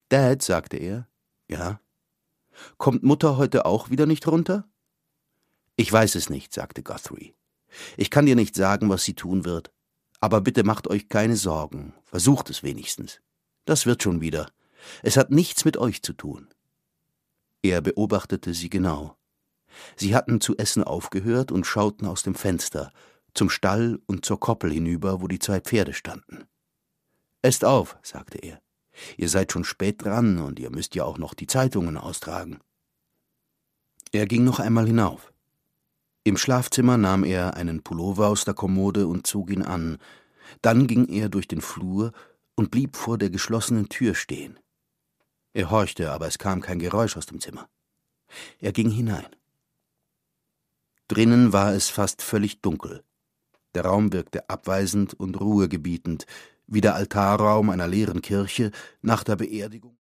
»Dad«, sagte er. »Ja?« »Kommt Mutter heute auch wieder nicht runter?« »Ich weiß es nicht«, sagte Guthrie. »Ich kann dir nicht sagen, was sie tun wird. Aber bitte macht euch keine Sorgen. Versucht es wenigstens. Das wird schon wieder. Es hat nichts mit euch zu tun.« Er beobachtete sie genau. Sie hatten zu essen aufgehört und schauten aus dem Fenster, zum Stall und zur Koppel hinüber, wo die 2 Pferde standen. »Esst auf«, sagte er. »Ihr seid schon spät dran und ihr müsst ja auch noch die Zeitungen austragen.« Er ging noch einmal hinauf. Im Schlafzimmer nahm er einen Pullover aus der Kommode und zog ihn an. Dann ging er durch den Flur und blieb vor der geschlossenen Tür stehen. Er horchte, aber es kam kein Geräusch aus dem Zimmer. Er ging hinein. Drinnen war es fast völlig dunkel. Der Raum wirkte abweisend und ruhegebietend, wie der Altarraum einer leeren Kirche nach der Beerdigung.